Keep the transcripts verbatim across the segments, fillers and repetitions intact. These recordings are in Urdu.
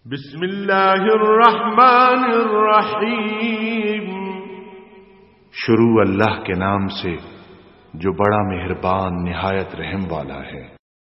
بسم اللہ الرحمن الرحیم۔ شروع اللہ کے نام سے جو بڑا مہربان نہایت رحم والا ہے۔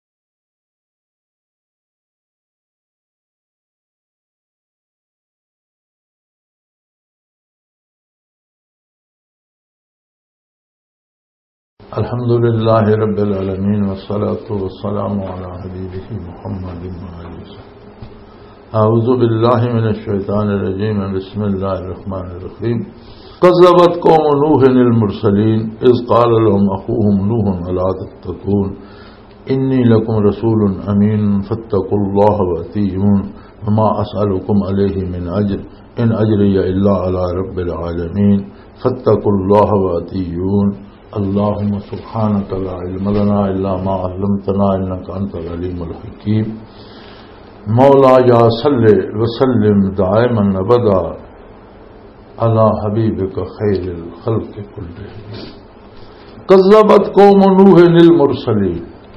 الحمدللہ رب العالمین والصلاة والسلام علی حبیبہ محمد وآلہ وسلم۔ اعوذ باللہ من الشیطان الرجیم، بسم اللہ الرحمن الرحیم۔ کذبت قوم نوح المرسلین اذ قال لهم اخوهم نوح الا تتقون انی لکم رسول امین فاتقوا اللہ واتیعون وما اسألکم علیہ من اجر ان اجری الا علی رب العالمین فاتقوا اللہ واتیعون۔ اللہم سبحانک لا علم لنا الا ما علمتنا انک انت العلیم الحکیم۔ مولا یا صلی وسلم دائما ابدا علی حبیبک خیر الخلق کلہم۔ کذبت قوم نوح المرسلین،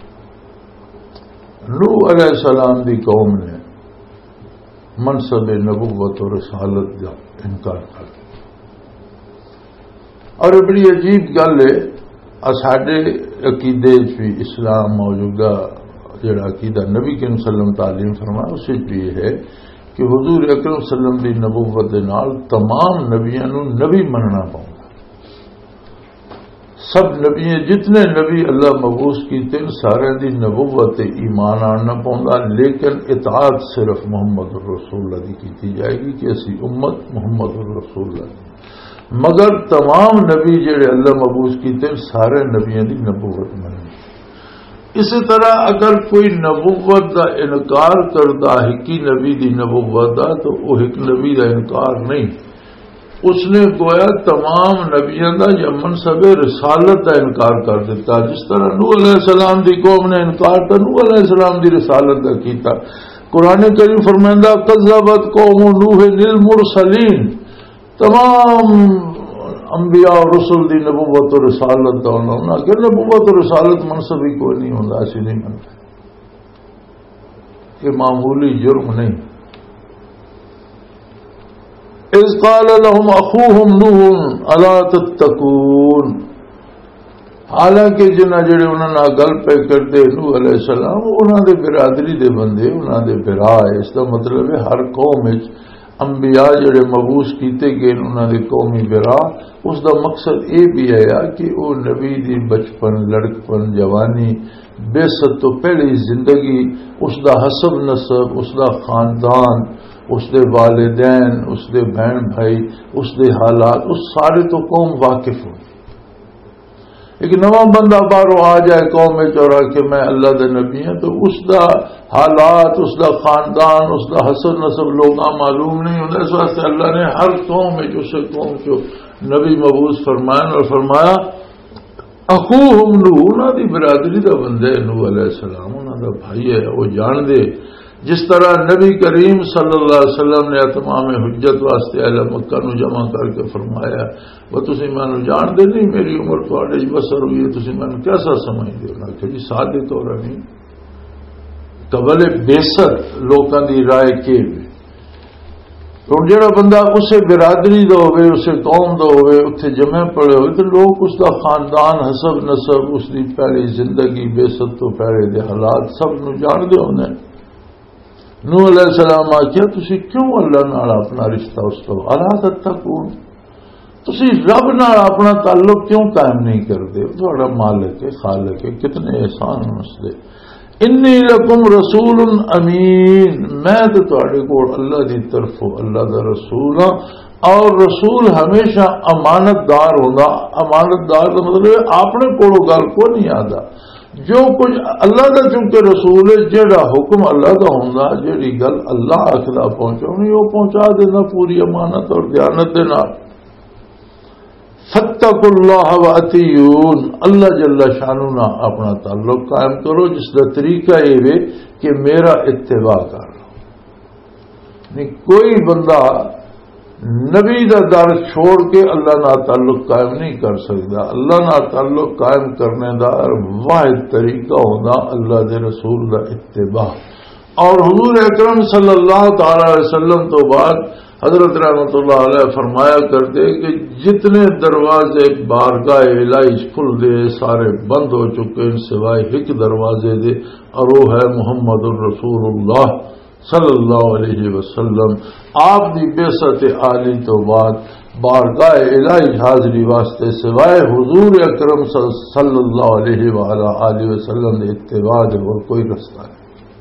نوح علیہ السلام دی قوم نے منصب نبوت اور رسالت کا انکار کر دیا۔ اور بڑی عجیب گل ہے، ساڈے عقیدے بھی اسلام موجودہ جڑا عقیدہ نبی کریم صلی اللہ علیہ وسلم تعلیم فرمایا اس بھی یہ ہے کہ حضور اکرم صلی اللہ علیہ وسلم دی نبوت دے نال تمام نبیاں نو نبی مننا پاؤں، سب نبی جتنے نبی اللہ مبعوث کیتے سارے دی نبوت ایمان آنا پاؤں، لیکن اطاعت صرف محمد الرسول اللہ دی کیتی جائے گی کہ اسی امت محمد الرسول اللہ دی، مگر تمام نبی جڑے اللہ مبعوث کیتے سارے نبیاں دی نبوت مننی۔ اسی طرح اگر کوئی نبوت دا انکار کرتا ہے کہ نبی دی نبوت دا تو وہ ایک نبی دا انکار نہیں، اس نے گویا تمام نبیوں دا یا منصب رسالت دا انکار کر دیتا، جس طرح نوح علیہ السلام دی قوم نے انکار کر نوح علیہ السلام دی رسالت دا کیتا۔ قرآن کریم فرمائندہ کذبت قوم نوح المرسلین، تمام انبیاء اور رسول دی نبوت و رسالت دا ہونا کہ نبوت و رسالت منصب ہی کوئی نہیں ہوتا، ایسی نہیں منتا، یہ معمولی جرم نہیں۔ اذ قال لهم اخوهم نوح الا تتقون، حالانکہ جنہ جڑے انہوں نے گل پہ کرتے نوح علیہ السلام انہوں دے برادری دے بندے، انہوں دے برا ہے، اس کا مطلب ہے ہر قوم انبیاء جڑے مبعوث کیتے گئے انہوں نے قومی برا، اس دا مقصد یہ بھی ہے کہ وہ نبی دی بچپن لڑکپن جوانی بے ست تو پہلی زندگی، اس دا حسب نسب، اس دا خاندان، اس دے والدین، اس دے بہن بھائی، اس دے حالات، اس سارے تو قوم واقف ہو۔ ایک نواں بندہ باہروں آ جائے قوم میں چورا کہ میں اللہ دے نبی ہوں تو اس دا حالات، اس دا خاندان، اس دا حسب نسب لوگ معلوم نہیں ہوتا، اس واسطے اللہ نے ہر قوم میں جو سے قوم کو نبی مبعوث فرمایا اور فرمایا اخوہم نوح، انہاں دی برادری دا بندے نوح علیہ السلام، انہاں دا بھائی ہے، وہ جان دے۔ جس طرح نبی کریم صلی اللہ علیہ وسلم نے تمام حجت واسطے اہل مکہ نو جمع کر کے فرمایا وہ تسی مینوں جان دے نہیں، میری عمر تواڈے وچ بسر ہوئی ہے، تسی مینوں کیسا سمجھدے ہو؟ کہ جی سادے طور نہیں، قبل بیست لوکاں دی رائے کے ہوں جڑا بندہ اسے برادری دا ہوئے، اسے قوم دا ہوئے، اتنے جمع پڑے ہوئے تو لوگ اس دا خاندان، حسب نسب، اس دی پہلی زندگی بیست تو پہلے دے حالات سب نو جان دے ہونے۔ نوح علیہ السلام آخیا تسی کیوں اللہ نال اپنا رشتہ اس کو الا تتقون، تسی رب نال اپنا تعلق کیوں قائم نہیں کرتے؟ تھوڑا مالک ہے، خالق ہے، کتنے احسان اس دے۔ انی لکم رسول امین، میں تو تواڈے کول اللہ دی طرف اللہ دا رسول ہاں، اور رسول ہمیشہ امانت دار ہوندا۔ امانت دار کا مطلب اپنے کولوں گل کو نہیں آتا، جو کچھ اللہ دا چونکہ رسول ہے، جڑا حکم اللہ دا ہوندا، جڑی گل اللہ آکھدا پہنچاونی وہ پہنچا دینا پوری امانت اور دیانت دے نال۔ فاتقوا اللہ واتیعون، اللہ جل شانہ نہ اپنا تعلق قائم کرو، جس کا طریقہ یہ ہے کہ میرا اتباع کر لو۔ نہیں کوئی بندہ نبی دا در چھوڑ کے اللہ نہ تعلق قائم نہیں کر سکتا۔ اللہ نہ تعلق قائم کرنے دا واحد طریقہ ہونا اللہ دے رسول دا اتباع، اور حضور اکرم صلی اللہ تعالی علیہ وسلم تو بعد حضرت رحمت اللہ علیہ فرمایا کرتے کہ جتنے دروازے بارگاہ الہی کھل دے سارے بند ہو چکے ان سوائے ایک دروازے دے، اور وہ ہے محمد الرسول اللہ صلی اللہ علیہ وسلم۔ آپ دی بعثت عالی تو بعد بارگاہ الہی حاضری واسطے سوائے حضور اکرم صلی اللہ علیہ وآلہ وسلم دے اتباع دے اور کوئی رستہ نہیں۔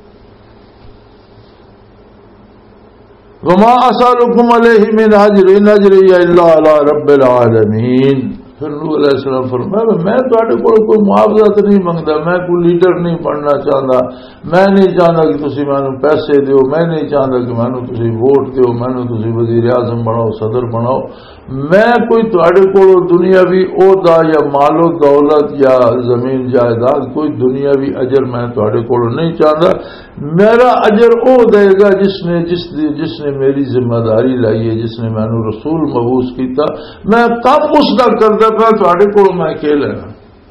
وما اسالکم علیہ من اجر ان اجری الا علی رب العالمین۔ پھر نوح علیہ السلام فرمایا میں تواڈے کول کوئی معاوضہ تو نہیں منگدا، میں کوئی لیڈر نہیں بننا چاہتا، میں نہیں چاہتا کہ تسی مینوں پیسے دیو، میں نہیں چاہتا کہ مینوں تسی ووٹ دیو، مینوں تسی وزیر اعظم بناؤ، صدر بناؤ، میں کوئی تواڈے کول دنیاوی عہدہ یا مال و دولت یا زمین جائیداد کوئی دنیاوی اجر میں تواڈے کول نہیں چاہتا۔ میرا اجر او دے گا جس نے جس نے جس نے میری ذمہ داری لائی ہے، جس نے مینوں رسول مبعوث کیتا، میں کم اس دا کردا پیا تواڈے کول میں کہ لینا۔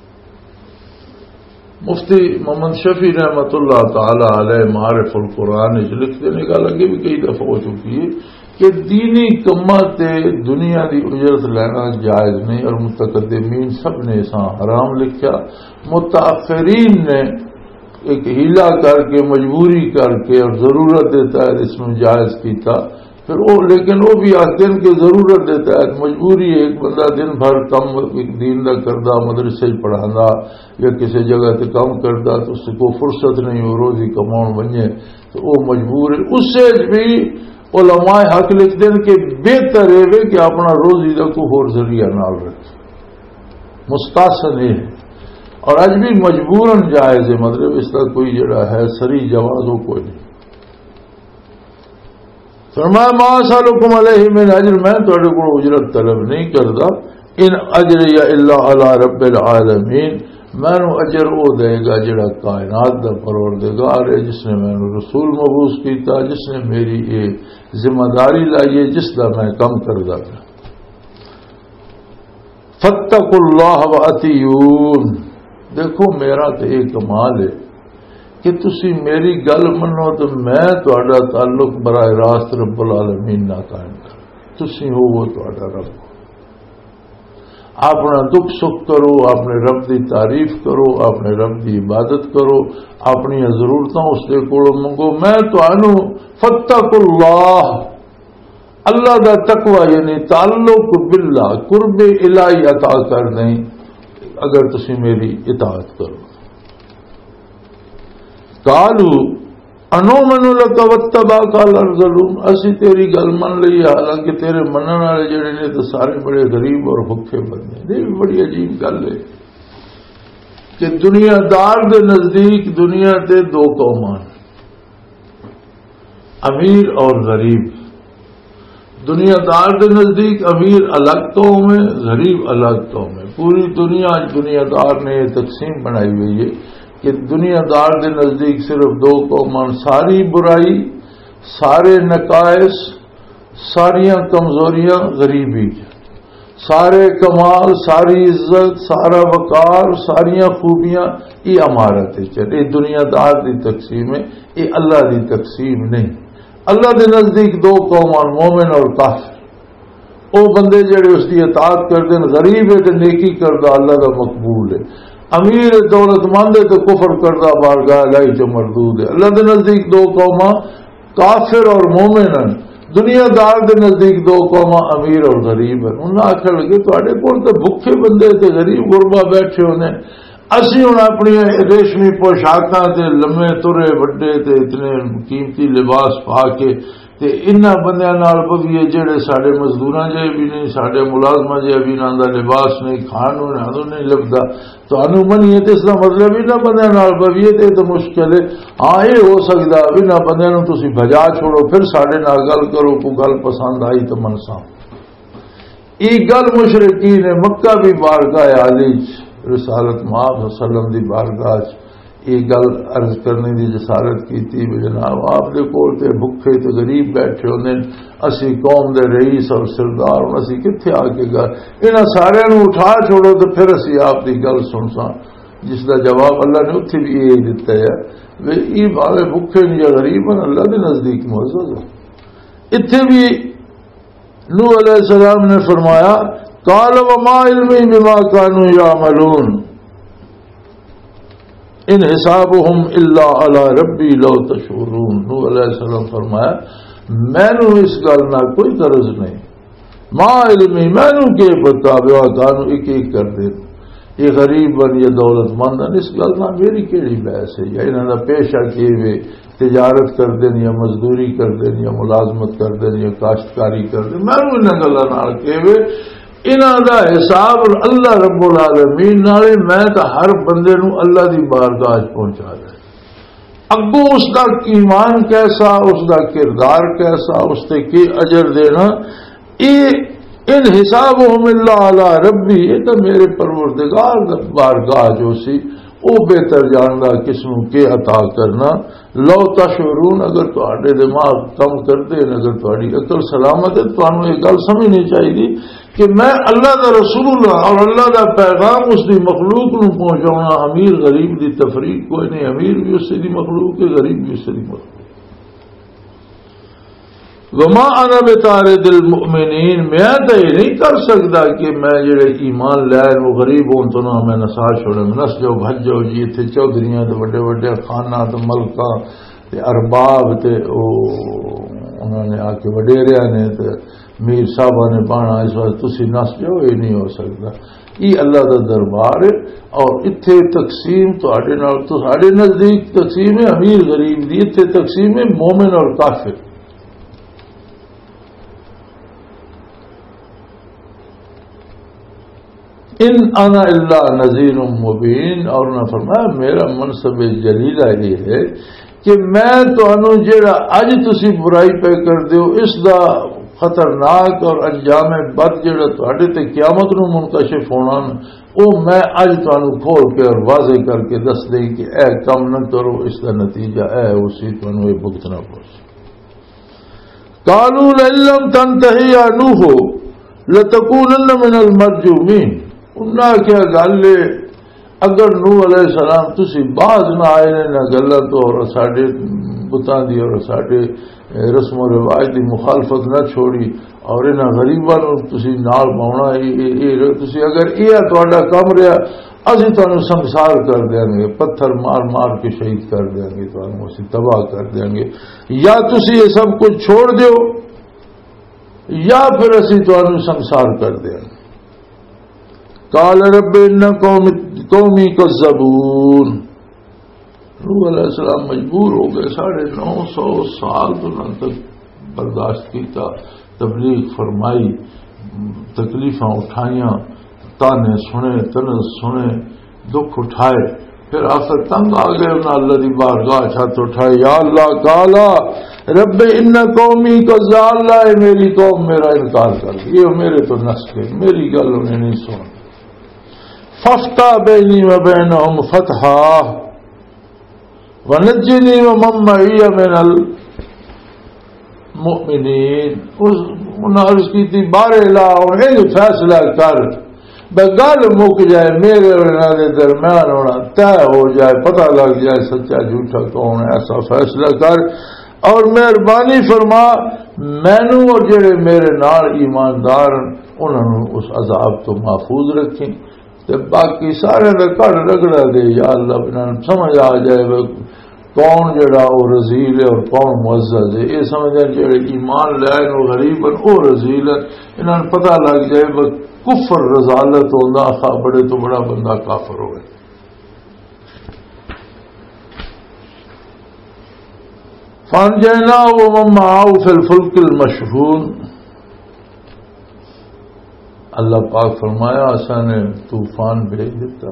مفتی محمد شفیع رحمت اللہ تعالی علیہ معارف القرآن لکھتے نے گل اگے بھی کئی دفعہ ہو چکی ہے کہ دینی کماں تے دنیا دی اجرت لینا جائز نہیں، اور متقدمین سب نے اساں حرام لکھا، متاخرین نے ایک ہیلا کر کے مجبوری کر کے اور ضرورت دیتا ہے اس میں جائز کیتا، پھر وہ لیکن وہ بھی آخر کہ ضرورت دیتا ہے مجبوری ایک بندہ دن بھر کم دین دا کردہ مدرسے پڑھانا یا کسی جگہ تے کام کرتا تو اس کو فرصت نہیں ہو روزی کماؤ بنے تو وہ مجبور ہے۔ اس سے بھی علماء حق لکھ دیں کہ بہتر ہے کہ اپنا روزی کا کوئی اور ذریعہ نال رکھے، مستحسن ہے، اور اج بھی مجبوراً جائز ہے، مطلب اس کا کوئی جڑا ہے سری جواز ہو کوئی نہیں۔ فرمایا ما اسالکم علیہ من اجر، میں تواڈے کول اجرت طلب نہیں کردا، ان اجری الا علی رب العالمین، مینوں اجر وہ دے گا جڑا کائنات دا پروردگار ہے، جس نے مینوں رسول مبعوث کیتا، جس نے میری یہ ذمہ داری لائی ہے جس دا میں کم کردا پیا۔ فاتقوا اللہ واطیعون، دیکھو میرا تو یہ کمال ہے کہ تسی میری گل منو تو میں تہاڈا تعلق براہ راست رب العالمین نہ قائم کر، تسی ہو وہ تہاڈا رب، اپنا دکھ سکھ کرو، اپنے رب دی تعریف کرو، اپنے رب دی عبادت کرو، اپنی ضرورتاں اس دے کولوں منگو، میں تانوں فاتقوا اللہ، اللہ دا تقوی یعنی تعلق باللہ قرب الہی عطا کر دیں اگر تسی میری اطاعت کرو۔ قالو انؤمن لک واتبعک الارذلون، اسی تیری گل من لئی حالانکہ تیرے منن والے جڑے نے تو سارے بڑے غریب اور بھوکے بندے نے۔ یہ بھی بڑی عجیب گل ہے کہ دنیا دار دے نزدیک دنیا تے دو قومان، امیر اور غریب۔ دنیا دار دے نزدیک امیر الگ قوم ہے، غریب الگ قوم ہے۔ پوری دنیا دنیا دار نے یہ تقسیم بنائی ہوئی ہے کہ دنیا دار دے نزدیک صرف دو قومان، ساری برائی، سارے نقائص، ساریاں کمزوریاں غریبی، سارے کمال، ساری عزت، سارا وقار، ساریاں خوبیاں یہ امارت ہے۔ چلے دنیا دار دی تقسیم ہے، یہ اللہ دی تقسیم نہیں۔ اللہ دے نزدیک دو قومان، مومن اور کافر، وہ بندے جڑے اس کی اطاعت کرتے ہیں، غریب ہے تو نیکی کردہ اللہ کا مقبول ہے، امیر دولت مند ہے تو کفر کردہ بارگاہ الہی جو مردود ہے۔ اللہ دے نزدیک دو قوما کافر اور مومن ہیں، دنیا دار دے نزدیک دو قوما امیر اور غریب ہیں۔ انہوں نے آخر لگے تواڈے کول تے بھوکے بندے تے غریب غربا بیٹھے ہونے، اسی ہوں اپنی ریشمی پوشاکاں تے لمے ترے وڈے تے اتنے قیمتی لباس پا کے تے انہاں بندیاں نال بھویے جڑے ساڈے مزدوراں جے بھی نہیں، ساڈے ملازماں جے بھی انہاں دا لباس نہیں، کھان نوں نہیں لبدا، تانوں منیے تے اس دا مطلب انہاں بندیاں نال بھویے تے تو مشکل ہے۔ ہاں یہ ہو سکدا انہاں بندیاں نوں تسی بھجا چھوڑو، پھر ساڈے نال گل کرو، کوئی گل پسند آئی تو منساں۔ ای گل مشرکین مکہ بھی بارگاہ عالی رسالت مآب وسلم دی بارگاہ یہ گل عرض کرنے دی جسارت کی تھی بھی جناب آپ دے کول تے بھکھے تے غریب بیٹھے ہوندے، اسی قوم دے رئیس اور سردار ہوں، اسی کتھے آ کے گل انہاں سارے نوں اٹھا چھوڑو تو پھر اسی آپ دی گل سنساں۔ جس کا جواب اللہ نے اتنے بھی یہی دیتا ہے وہ یہ والے بھوکے نہیں یا غریب ہیں اللہ کے نزدیک معزز ہے. اتنے بھی نوح علیہ السلام نے فرمایا قال وما علمی بما كانوا يعملون ان حسابهم الا على ربی لو تشعرون. نوح علیہ السلام فرمایا میں نو اس گل نہ کوئی غرض نہیں ما علمی میں نو کہ پتا بما كانوا ایک ایک کر دے یہ غریب بن یا دولت مند اس گل نہ میری کیڑی بحث ہے. یا انہوں نے پیشہ کیے ہوئے تجارت کر دین یا مزدوری کر دین یا ملازمت کر دین یا کاشتکاری کر دین میں ان گلوں نال کہے ہوئے انہوں دا حساب اللہ رب العالمین نالے میں تو ہر بندے نو اللہ دی بارگاہ پہنچا دے. اگوں اس کا ایمان کیسا اس کا کردار کیسا اس تے کی اجر دینا یہ ان حسابهم الا علی ربی یہ تو میرے پروردگار بارگاہ جو سی وہ بہتر جاننا کس نو کے عطا کرنا. لو تشعرون اگر تہاڈے دماغ کم کرتے اگر تہاڈی عقل سلامت ہے تو یہ گل سمجھنی چاہیے کہ میں اللہ دا رسول اور اللہ دا پیغام اس دی مخلوق نو پہنچاؤنا امیر غریب دی تفریق کوئی نہیں. امیر بھی اس سے دی مخلوق ہے غریب بھی اس سے دی مخلوق. وما انا بطارد المؤمنین میں تو یہ نہیں کر سکتا کہ میں جڑے ایمان لائن وہ غریب ہوں تو نہ میں نسا چھوڑے نس جاؤ بھج جاؤ جی اتنے چودھریاں تو بڑے بڑے خانہ تو ملکہ تے ارباب تے او انہوں نے آ کے وڈیریا نے تے میر صاحبہ نے بانا اس وقت تسی نس جاؤ یہ نہیں ہو سکتا. یہ اللہ کا دربار ہے اور اتنے تقسیم تو نزدیک تقسیم ہے امیر غریب دی اتنے تقسیم ہے مومن اور کافر. ان انا الا نذیر مبین اور نہ فرمایا میرا منصب جلیلہ یہ ہے کہ میں تانوں جڑا اج تسی برائی پہ کر دیو اس دا خطرناک اور انجام بد جڑا تہاڈے تے قیامت نو منکشف ہونا او میں اج تانوں کھول کے اور واضح کر کے دس دئی کہ اے کم نہ کرو اس کا نتیجہ اے اسی تانوں یہ بھگتنا پڑے. قالوا لئن لم تنتهي يا نوح لتكونن من المرجومين. انہاں کیا گل اگر نوح علیہ السلام تسی باز نہ آئے نہ گلا تو اور ساڈے بتاں دی اور ساڈے رسم و رواج دی مخالفت نہ چھوڑی اور انہاں غریباں نو تسی نال پاؤنا تسی اگر یہ تہاڈا کم رہا اسی تانوں سنسار کر دیں گے پتھر مار مار کے شہید کر دیں گے تانوں اسی تباہ کر دیں گے یا تسی یہ سب کچھ چھوڑ دیو یا پھر اسی تانوں سنسار کر دیں گے. قال رب ان قومی کذبون. نوح علیہ السلام مجبور ہو گئے ساڑھے نو سو سال تو نہ تک برداشت کیتا تبلیغ فرمائی تکلیفاں اٹھائیاں تانے سنے تنز سنے دکھ اٹھائے پھر آخر تنگ آ گئے انہاں اللہ دی بارگاہ چھت اٹھائے یا اللہ قالا رب ان قومی کذاب اللہ میری قوم میرا انکار کر گئی یہ میرے تو نسل میری گل انہیں نہیں سن ففتح بینی و بینہم فتحا ونجنی و من معی من المؤمنین. انہوں عرض کی تھی بارے لا انہیں فیصلہ کر بگل مک جائے میرے اور انہوں نے درمیان ہونا طے ہو جائے پتہ لگ جائے سچا جھوٹا کون ہے ایسا فیصلہ کر اور مہربانی فرما مینو اور جڑے میرے نال ایماندار انہوں نے اس عذاب تو محفوظ رکھیں تے باقی سارے دا کڑ رگڑا دے یا اللہ انہوں نے سمجھ آ جائے کون جڑا وہ رزیل ہے اور کون معزز ہے یہ سمجھیں جڑے ایمان لائن اور غریب وہ رزیل ہے انہوں نے پتہ لگ جائے کفر رضالت ہوندہ خواہ بڑے تو بڑا بندہ کافر ہوئے. فانجیناہ ومن معہ فی الفلک المشحون. اللہ پاک فرمایا اساں نے طوفان بھیج دیتا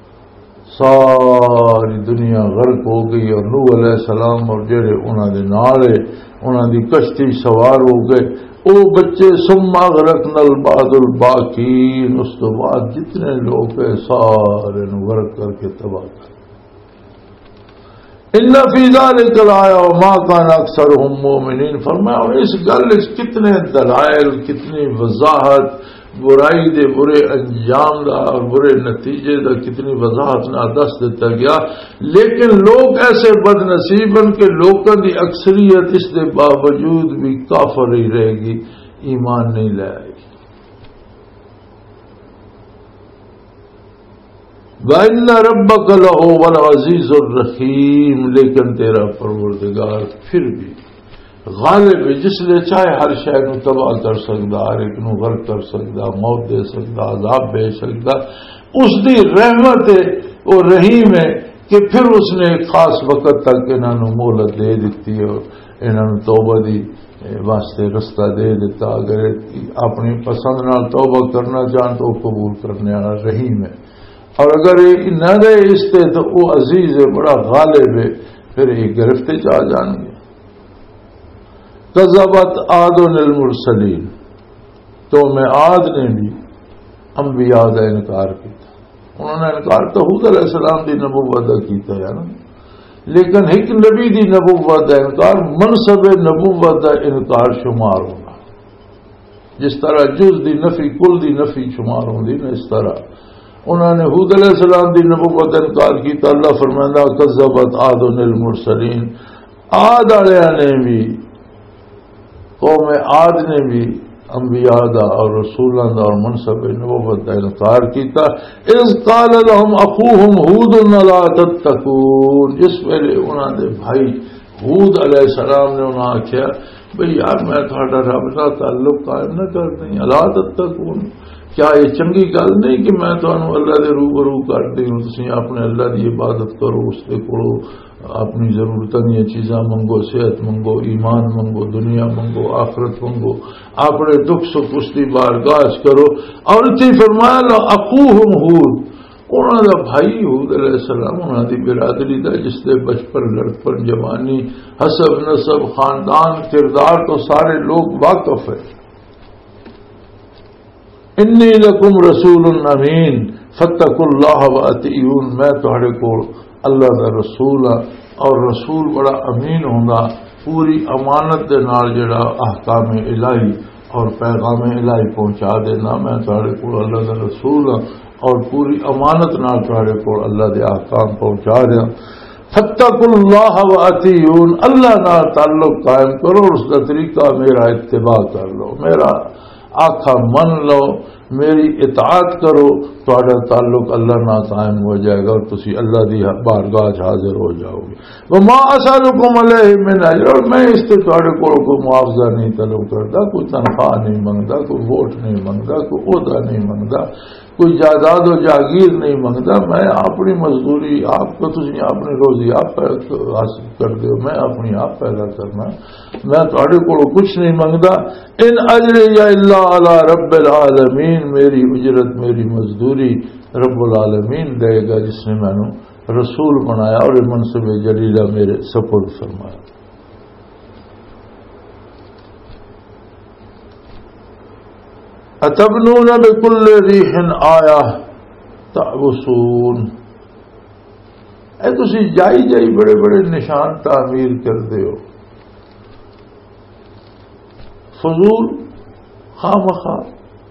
ساری دنیا غرق ہو گئی اور نوح علیہ السلام اور جڑے انہوں نے نال انہوں دی کشتی سوار ہو گئے او بچے ثم اغرقنا البعض الباقین اس تو بعد جتنے لوگ ہیں سارے غرق کر کے تباہ کر. ان فی ذلک لآیہ وما کان اکثرهم مؤمنین. فرمایا اس گل اس کتنے دلائل کتنی وضاحت برائی دے برے انجام دا اور برے نتیجے دا کتنی وضاحت نہ دس دیتا گیا. لیکن لوگ ایسے بد نصیب ہیں کہ لوگوں کی اکثریت اس دے باوجود بھی کافر ہی رہے گی، ایمان نہیں لے آئے گی. وَإِنَّ رَبَّكَ لَهُوَ الْعَزِيزُ الرَّحِيمُ، لیکن تیرا پروردگار پھر بھی غالب ہے، جس لئے چاہے ہر شے نو تباہ کر سکتا، ہر ایک نو غرق کر سکتا، موت دے سکتا، عذاب بھیج سکتا. اس دی رحمت ہے، وہ رحیم ہے کہ پھر اس نے ایک خاص وقت تک انہوں نے مہلت دے دیتی ہے، انہوں نے توبہ دی واسطے رستہ دے دیتا. اگر اپنی پسند نال توبہ کرنا چاہن تو وہ قبول کرنے والا رحیم ہے، اور اگر نہ دے اس تے تو وہ عزیز ہے، بڑا غالب ہے، پھر یہ گرفتے چاہ جان گے. کذبت عاد المرسلین، تو میں عاد نے بھی انبیاء کا انکار کیا. انہوں نے انکار تو حود علیہ السلام دی نبوت کا کیتا ہے نا، لیکن ایک نبی دی نبوت کا انکار منصب نبوت کا انکار شمار ہونا. جس طرح جز دی نفی کل دی نفی شمار ہوندی نا، اس طرح انہوں نے حود علیہ السلام دی نبوت کا انکار کیتا. اللہ فرمائندا کذبت عاد المرسلین، عاد والوں نے بھی، قوم عاد نے بھی انبیاء دا اور رسولاں دا اور منصب نبوت دا انکار کیتا. اذ قال لهم اخوهم هود لا تتقون، اس ویلے انہاں دے بھائی ہود علیہ السلام نے انہاں آکھیا بھئی یار میں تہاڈا رب نال تعلق قائم نہ کردی، لا تتقون، کیا یہ چنگی گل نہیں کہ میں تمہیں اللہ دے روبرو کر دوں، تسی اپنے اللہ دی عبادت کرو، اس دے کولو اپنی ضرورتاں دی چیزاں منگو، صحت منگو، ایمان منگو، دنیا منگو، آخرت منگو، اپنے دکھ سکھ اس دی بارگاہ کرو. اور اتنے فرمایا لو اخوہم ہود، انہوں دا بھائی ہود علیہ السلام، انہوں دی برادری دا جس دے بچپن لڑکپن جوانی حسب نسب خاندان کردار تو سارے لوگ واقف ہے. انی لکم رسول امین فاتقوا اللہ واطیعون، میں تہاڈے کول اللہ دا رسول ہاں، اور رسول بڑا امین ہوندا، پوری امانت دے نال جڑا احکام الہی اور پیغام الہی پہنچا دینا. میں تہاڈے کول اللہ دا رسول ہاں اور پوری امانت نال تہاڈے کول اللہ دے احکام پہنچا دیا. فاتقوا اللہ واطیعون، اللہ نال تعلق قائم کرو، اس کا طریقہ میرا اتباع کر لو، میرا آخا من لو، میری اطاعت کرو، تہاڈا تعلق اللہ نہ قائم ہو جائے گا اور تسی اللہ دی بارگاہ حاضر ہو جاؤ گے. وما اسالکم علیہ من اجر، اور میں اس سے تہاڈے کول کوئی معاوضہ نہیں طلب کرتا، کوئی تنخواہ نہیں منگتا، کوئی ووٹ نہیں منگتا، کوئی عہدہ نہیں منگتا، کوئی جائیداد و جاگیر نہیں منگتا. میں اپنی مزدوری آپ کو، تسی اپنی روزی آپ حاصل کر دو، میں اپنی آپ پیدا کرنا، میں تہاڈے کول کچھ نہیں منگتا. ان اجری الا علی رب العالمین، میری اجرت میری مزدوری رب العالمین دے گا جس نے میں نے رسول بنایا اور منصب جلیلہ میرے سپرد فرمایا. اتبنون بکل ریح آیہ تعبسون، اے تسی جائی جائی بڑے بڑے نشان تعمیر کر دے ہو، فضول خامخواہ.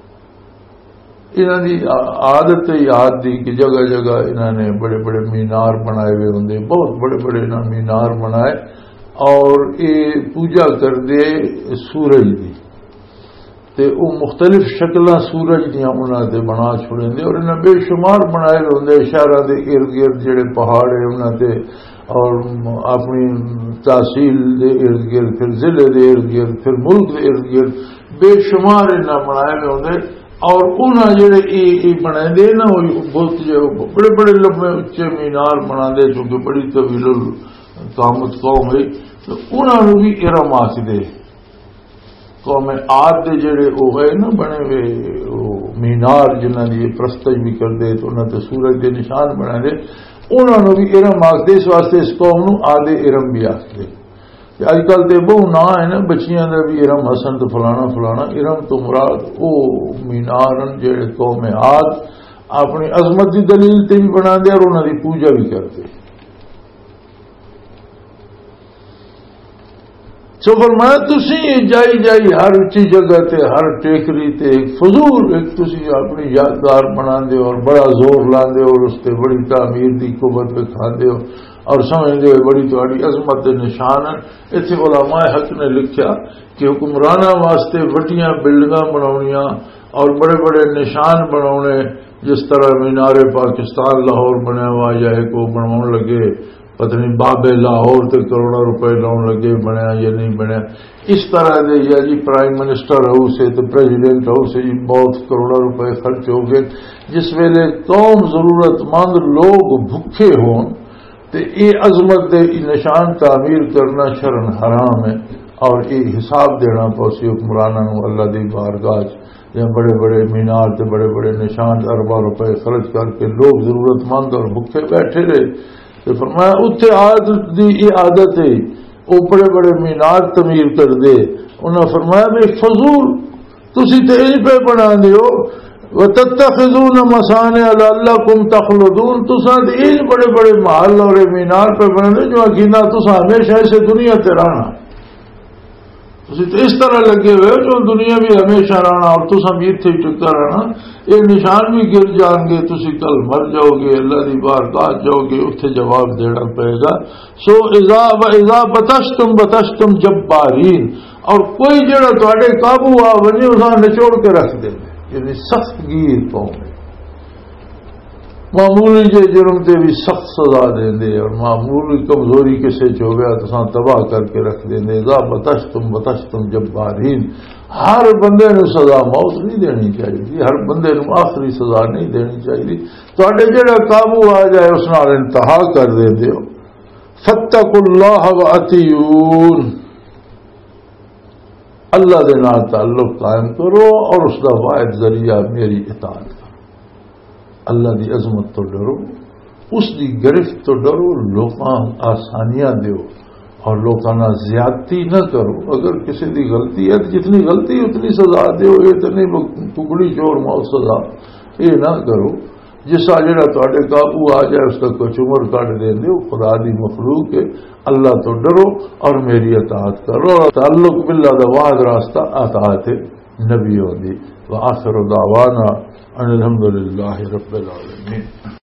انہوں کی عادت یاد دی کہ جگہ جگہ انہوں نے بڑے بڑے مینار بنائے ہوئے ہوں، بہت بڑے بڑے انہوں مینار بنائے اور یہ پوجا کر دے سورج دی، تے وہ مختلف شکلاں سورج دیاں انہوں نے بنا چھوڑیں دے، اور انہوں بے شمار بنائے ہوئے ہوں شہراں دے ارد گرد جڑے پہاڑ ہیں انہوں نے، اور اپنی تحصیل دے ارد گرد، پھر ضلع دے ارد گرد، پھر ملک دے ارد گرد بے شمار انہوں بنائے ہوئے ہوں. اور انہوں جڑے ای بنا دے نا بہت بڑے بڑے لمبے اچے مینار بنا دے چونکہ بڑی طویل القامت قوم ہے، تو انہوں نے بھی ارم آخ دے. قوم عاد دے جڑے وہ ہے نا بنے ہوئے مینار جنہوں نے پرستش بھی کر دے تو انہوں نے سورج کے نشان بنا دے، انہوں نے بھی ارم آخ دے. اس واسطے اس قوم نو آدھے ارم بھی آخ دے. اج کل تو بہو نا ہے نا بچیاں کا بھی ارم حسن تو فلانا فلانا. ارم تو مراد وہ مینار جڑے قوم عاد اپنی عظمت کی دلیل تے بھی بنا دے اور انہوں کی پوجا بھی کرتے. تو فرمایا تسی جائی جائی ہر اچھی جگہ تے ہر ٹیکری تے ایک فضول ایک تسی اپنی یادگار بنا دے اور بڑا زور لاندے اور اس تے بڑی تعمیر دی قوت دکھاندے ہو اور سمجھ دے بڑی تہاڈی عظمت دے نشان ہیں. ایتھے علماء حق نے لکھیا کہ حکمراناں واسطے وڈیاں بلڈنگاں بناونیاں اور بڑے بڑے نشان بناونے جس طرح مینار پاکستان لاہور بنیا ہوا یا ایک وہ بناون لگے پتہ نہیں بابے لاہور تے کروڑوں روپے لاؤن لگے بنیا یا نہیں بنیا اس طرح دے یا جی پرائم منسٹر ہاؤس ہے تو پریزیڈنٹ ہاؤس ہے جی بہت کروڑوں روپے خرچ ہو گئے. جس ویلے قوم ضرورت مند لوگ بھوکے ہون تے یہ عظمت دے نشان تعمیر کرنا شرن حرام ہے اور یہ حساب دینا پوسی حکمرانوں اللہ دی بارگاہ یا بڑے بڑے مینار تے بڑے بڑے نشان ارباں روپے خرچ کر کے لوگ ضرورت مند اور بھوکے بیٹھے رہے. تو فرمایا اتنے عادت دی یہ عادت ہے وہ بڑے بڑے مینار تعمیر کر دے. انہوں نے فرمایا بے فضول تسی تے ان پہ بنا دیو وتتخذون مصانع لعلکم تخلدون تساں تے ان بڑے بڑے محل اور مینار پہ بنا دے جو اکینا تساں ہمیشہ اسے دنیا تے رہنا تسی تو اس طرح لگے ہوئے جو دنیا بھی ہمیشہ رہنا اور تساں بھی اتنے ٹکا رہنا یہ نشان بھی گر جان گے تسی کل مر جاؤ گے اللہ دی بارگاہ جاؤ گے اتنے جواب دینا پڑے گا. سو اذا و اذا بتشتم بتشتم جبارین اور کوئی جڑا تواڈے قابو آ ونجے اساں نچوڑ کے رکھ دے یعنی سخت گیر قوم معمولی جے جرم تے بھی سخت سزا دیں دے اور معمولی کمزوری کسے چ ہو گیا تو تباہ کر کے رکھ دیں دے. اذا بتشتم بتشتم جبارین ہر بندے نو سزا موت نہیں دینی چاہیے ہر بندے نو آخری سزا نہیں دینی چاہیے تواڈے جڑا قابو آ جائے اس نال انتہا کر دے دیو. فاتقوا اللہ واطیعون اللہ دے نال تعلق قائم کرو اور اس دا واحد ذریعہ میری اطاعت کرو. اللہ دی عظمت تو ڈرو اس دی گرفت تو ڈرو لوکاں آسانیاں دیو اور لوکاں زیادتی نہ کرو. اگر کسی دی غلطی ہے جتنی غلطی اتنی سزا دیو یہ تو نہیں ٹکڑی چور موت سزا یہ نہ کرو. جسا جڑا تواڈے قابو آ جائے اس کا کچھ عمر کٹ دیں دیو خدا دی مخلوق ہے اللہ تو ڈرو اور میری اطاعت کرو. تعلق باللہ دا واحد راستہ اطاعت نبیوں دی. وآخر دعوانا ان الحمد للہ رب العالمین.